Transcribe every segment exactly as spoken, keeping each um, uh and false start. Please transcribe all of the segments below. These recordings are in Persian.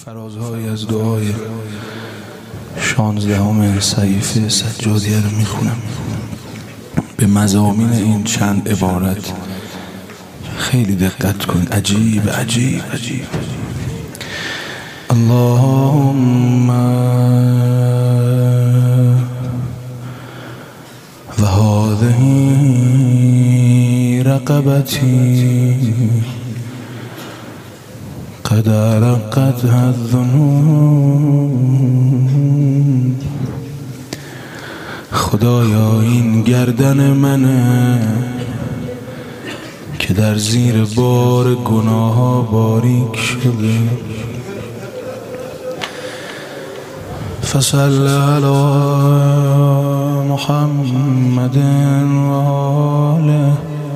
فرازهایی از دعای شانزدهم صحیفه سجادیه رو میخونم. به مضامین این چند عبارت خیلی دقت کن. عجیب عجیب عجیب. اللهم و هذه رقبتی قد رقتها الذنوب. خدایا این گردن منه که در زیر بار گناه ها باریک شده. فصل علی محمد و آله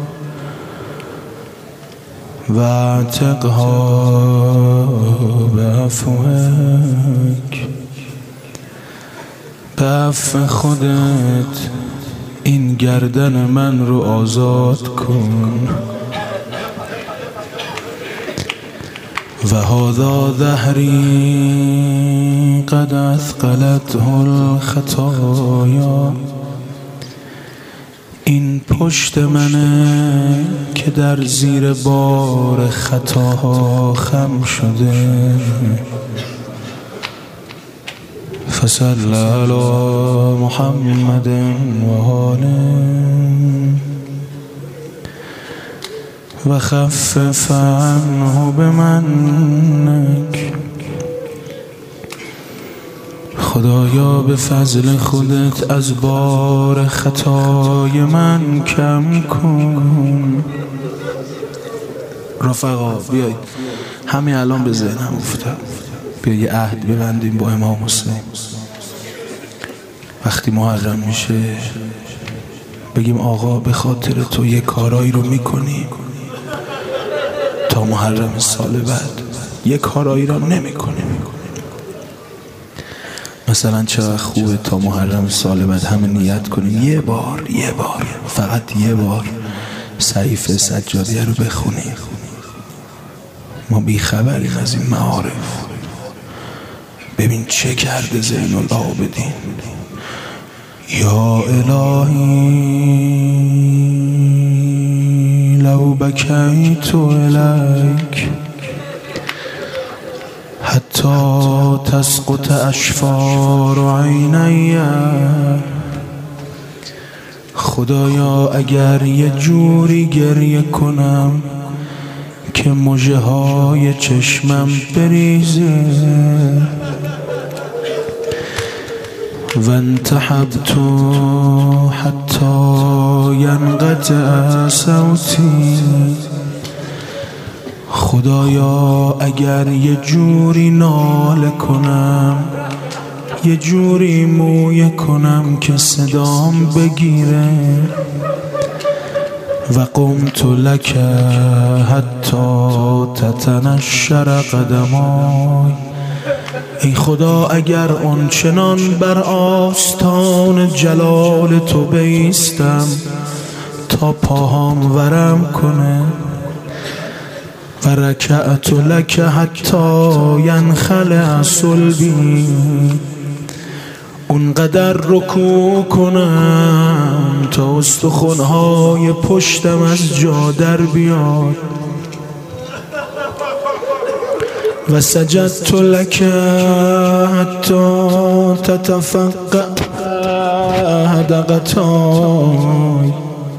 و اعتقها بعفوک. به عفو خودت این گردن من رو آزاد کن. و هذا ظهری قد اثقلته الخطایا. این پشت منه که در زیر بار خطاها خم شده. فصل علی محمد و آله و خفف عنه بمنک. خدایا به فضل خودت از بار خطای من کم کن. رفقا بیایید همین الان به ذهنم افتاد، بیا یه عهد ببندیم با امام حسین. وقتی محرم میشه بگیم آقا به خاطر تو یه کارایی رو میکنی تا محرم سال بعد یه کارایی رو نمیکنی. مثلا چقدر خوبه تا محرم سال بعد همه نیت کنیم یه بار یه بار فقط یه بار صحیفه سجادیه رو بخونیم. ما بیخبریم از این معارف. ببین چه کرده زین العابدین. یا الهی لو بکیت الیک حتی تسقط اشفار عینی. خدایا اگر یه جوری گریه کنم که مژه های چشمم بریزه. و انتحبت حتی ینقطع صوتی. خدایا اگر یه جوری ناله کنم یه جوری مویه کنم که صدام بگیره. و قمت لک حتی تتنشر قدمای. ای خدا اگر آنچنان بر آستان جلال تو بایستم تا پاهام ورم کنه. و رکعت لک حتی ینخلع صلبی. اونقدر رکوع کنم تا استخوان‌های پشتم از جا در بیاد. و سجدت لک حتی تتفقع حدقتای.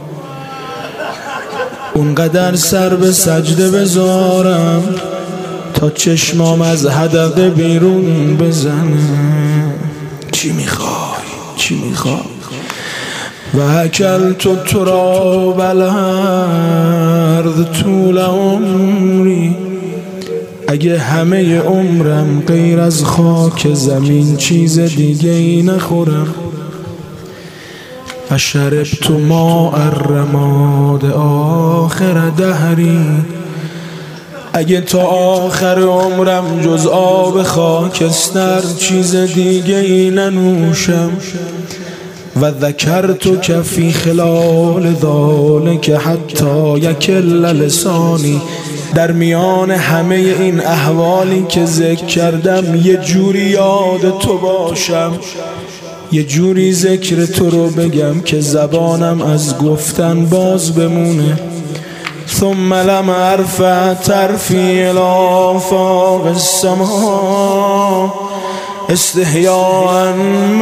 اونقدر سر به سجده بذارم تا چشمام از حدقه بیرون بزنه. چی میخوای؟ چی میخوای؟ و اکلت تراب الارض طول عمری. اگه همه عمرم غیر از خاک زمین چیز دیگه ای نخورم. و شربت ماء الرماد آخر دهری. اگه تا آخر عمرم جز آب خاکستر چیز دیگه ای ننوشم. و ذکرتک فی خلال ذالک حتی یکل لسانی، در میان همه این احوالی که ذکر کردم یه جوری یاد تو باشم، یه جوری ذکر تو رو بگم که زبانم از گفتن باز بمونه. ثم لم ارفع طرفی الی آفاق السما استحیاء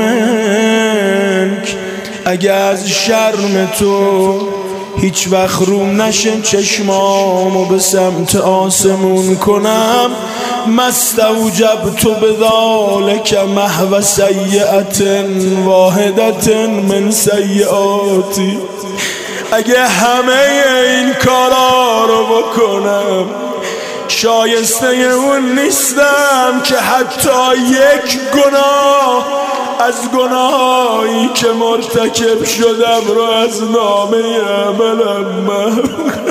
منک، اگه از شرم تو هیچ وقت روم نشه چشمامو به سمت آسمون کنم، مستوجبت بذالک محو سیئة واحدة من سیئاتی، اگه همه این کارا رو بکنم شایسته اون نیستم که حتی یک گناه از گناهایی که مرتکب شدم رو از نامه عملم محو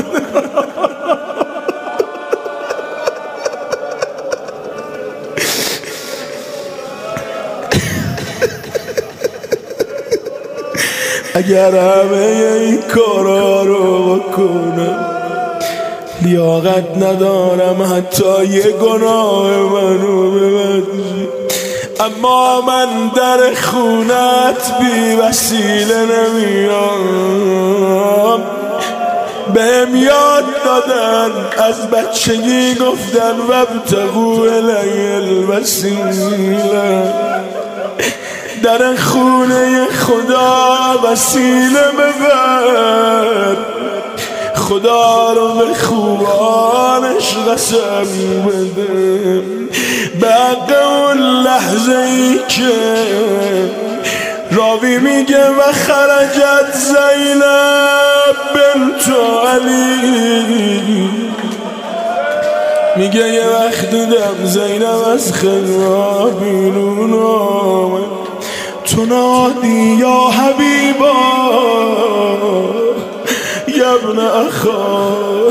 اگر همه این کارا رو بکنم لیاقت ندارم حتی یه گناه منو ببخشی، اما من در خونت بی وسیله نمیام. بهم یاد دادن از بچگی گفتن وابتغوا الی الوسیله، در خونه خدا وسیله ببر، خدا رو به خوبانش قسم بده. بعد اون لحظه ای که راوی میگه و خرجت زینب بنت علی، میگه یه وقت دیدم زینب از خیمه بیرون آمد، تنادی یا حبیبا یا ابن اخا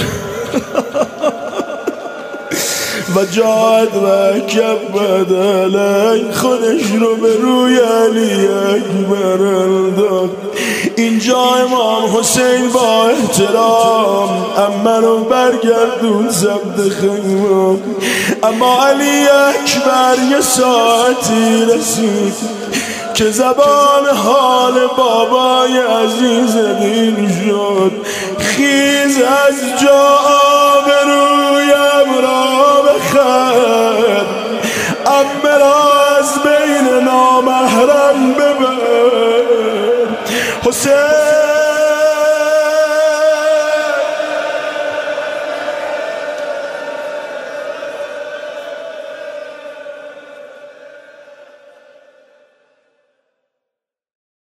و جاد و کبد علی، خودش رو به روی علی اکبر انداخت. اینجا امام حسین با احترام اما رو برگردون سمت خیمه، اما علی اکبر یه ساعتی رسید که زبان حال بابای عزیز دین شد. خیز از جا آبرویم را بخر، امه را از بین نامحرم ببر. حسین